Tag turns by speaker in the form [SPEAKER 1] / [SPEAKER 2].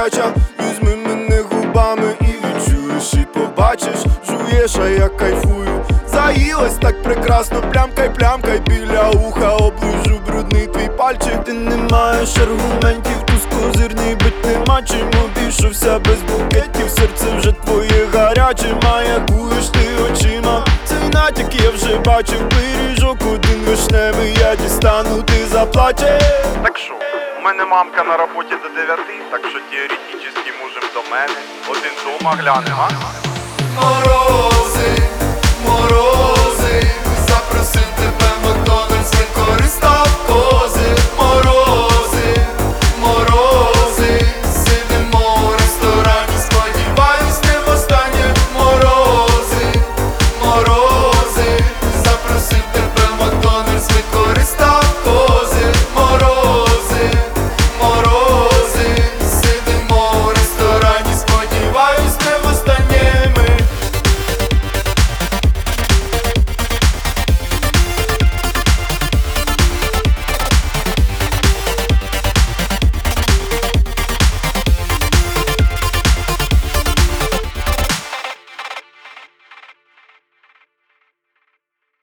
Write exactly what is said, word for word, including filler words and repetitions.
[SPEAKER 1] гаряча. Візьми мене губами і відчуєш, і побачиш. Жуєш, а я кайфую. Заїлась так прекрасно, плямкай, плямкай біля уха. Оближу брудний твій пальчик. Ти не маєш аргументів, туз козирний бить нема чим. Обійшовся без букетів, серце вже твоє гаряче. Маякуєш ти очима, цей натяк я вже бачив. Пиріжок один вишневий я дістану, ти заплачеш.
[SPEAKER 2] Так що, у мене мамка на роботі до дев'яти, так що теоретично можем до мене один дома глянем, а?
[SPEAKER 1] Морози, морози, запросив тебе в Макдональдс, не користав.